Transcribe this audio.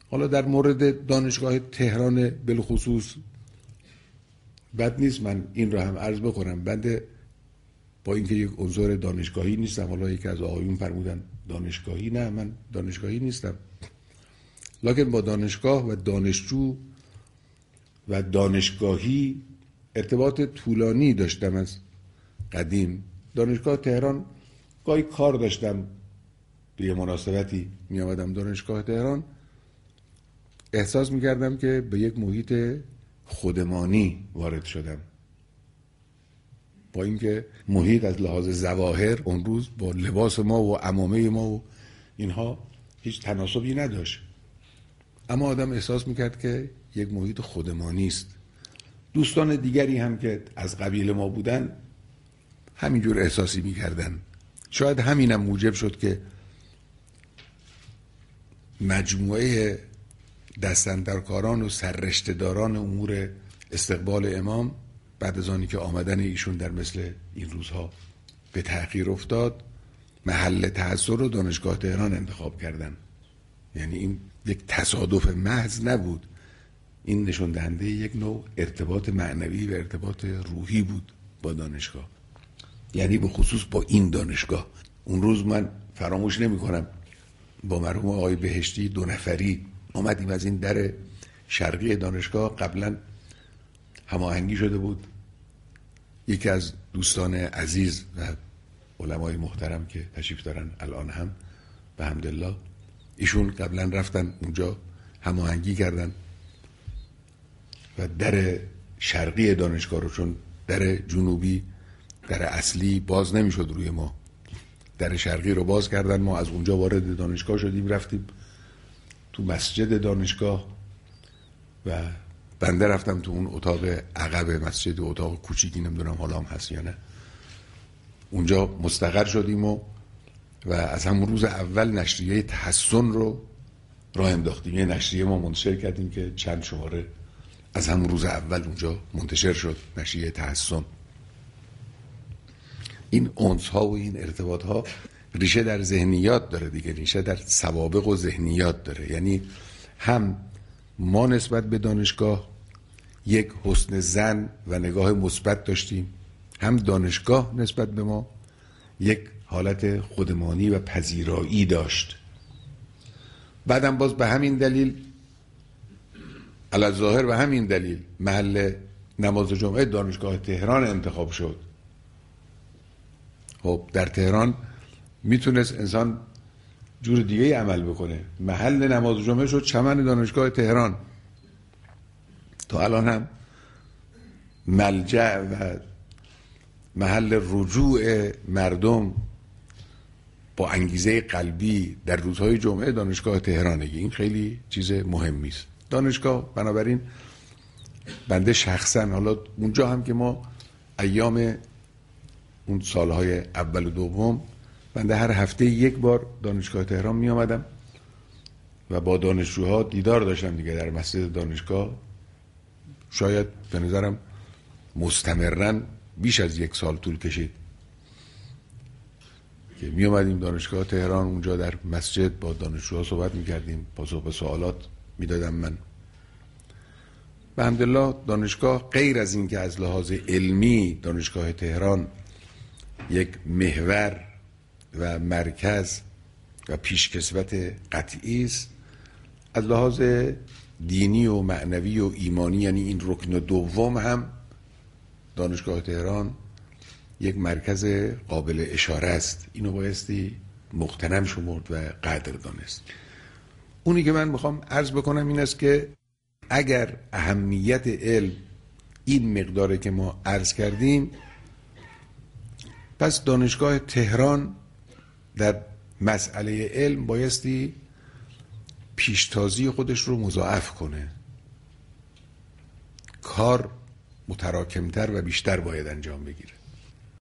حالا در مورد دانشگاه تهران بالخصوص بد نیست من این رو هم عرض بکنم. بنده با اینکه یک عنصر دانشگاهی نیستم، حالا یکی از آقایون فرمودن دانشگاهی، نه من دانشگاهی نیستم، لکن با دانشگاه و دانشجو و دانشگاهی ارتباط طولانی داشتم از قدیم. دانشگاه تهران گاهی کار داشتم، به یه مناسبتی می آمدم دانشگاه تهران، احساس می کردم که به یک محیط خودمانی وارد شدم، با اینکه محیط از لحاظ ظواهر اون روز با لباس ما و عمامه ما و اینها هیچ تناسبی نداشت، اما آدم احساس میکرد که یک محیط خودمانی است. دوستان دیگری هم که از قبیل ما بودن همینجور احساسی میکردن. شاید همینم موجب شد که مجموعه دستاندرکاران و سررشته‌داران امور استقبال امام بعد از آنی که آمدن ایشون در مثل این روزها به تأخیر افتاد، محل تأثیر رو دانشگاه تهران انتخاب کردن. یعنی این یک تصادف محض نبود، این نشون دهنده یک نوع ارتباط معنوی و ارتباط روحی بود با دانشگاه، یعنی به خصوص با این دانشگاه. اون روز من فراموش نمی کنم با مرحوم آقای بهشتی 2 نفری آمدیم از این در شرقی دانشگاه. قبلا هماهنگی شده بود، یکی از دوستان عزیز و علمای محترم که تشریف دارن الان هم به حمدالله، ایشون قبلا رفتن اونجا هماهنگی کردن و در شرقی دانشگاه رو، چون در جنوبی در اصلی باز نمیشد روی ما، در شرقی رو باز کردن، ما از اونجا وارد دانشگاه شدیم، رفتیم تو مسجد دانشگاه و بنده رفتم تو اون اتاق عقب مسجد، اتاق کوچیکی، نمیدونم حالا هم هست یا نه، اونجا مستقر شدیم و از همون روز اول نشریه تحسن رو راه انداختیم. یه نشریه ما منتشر کردیم که چند شماره از همون روز اول اونجا منتشر شد، نشریه تحسن. این انس ها و این ارتباط ها ریشه در ذهنیات داره دیگه، ریشه در سوابق و ذهنیات داره. یعنی هم ما نسبت به دانشگاه یک حسن ظن و نگاه مثبت داشتیم، هم دانشگاه نسبت به ما یک حالت خودمانی و پذیرایی داشت. بعدم باز به همین دلیل، علی‌الظاهر به همین دلیل، محل نماز جمعه دانشگاه تهران انتخاب شد. خب در تهران میتونست انسان جور دیگه عمل بکنه، محل نماز جمعه شد چمن دانشگاه تهران. تا الان هم ملجأ و محل رجوع مردم با انگیزه قلبی در روزهای جمعه دانشگاه تهرانه. این خیلی چیز مهمی است. دانشگاه بنابراین بنده شخصا، حالا اونجا هم که ما ایام اون سالهای اول و دوم بنده هر هفته 1 بار دانشگاه تهران می آمدم و با دانشجوها دیدار داشتم دیگه در مسجد دانشگاه. شاید به نظرم مستمرن بیش از 1 سال طول کشید که می آمدیم دانشگاه تهران، اونجا در مسجد با دانشجوها صحبت می کردیم، پاسخ به سوالات می دادم من. به حمدالله دانشگاه غیر از این که از لحاظ علمی دانشگاه تهران یک محور و مرکز و پیشکسوت قطعی است، از لحاظ دینی و معنوی و ایمانی، یعنی این رکن دوم، هم دانشگاه تهران یک مرکز قابل اشاره است. اینو بایستی مغتنم شمرد و قدر دانست. اونی که من میخوام عرض بکنم این است که اگر اهمیت علم این مقداره که ما عرض کردیم، پس دانشگاه تهران در مسئله علم بایستی پیشتازی خودش رو مضاعف کنه، کار متراکمتر و بیشتر باید انجام بگیره.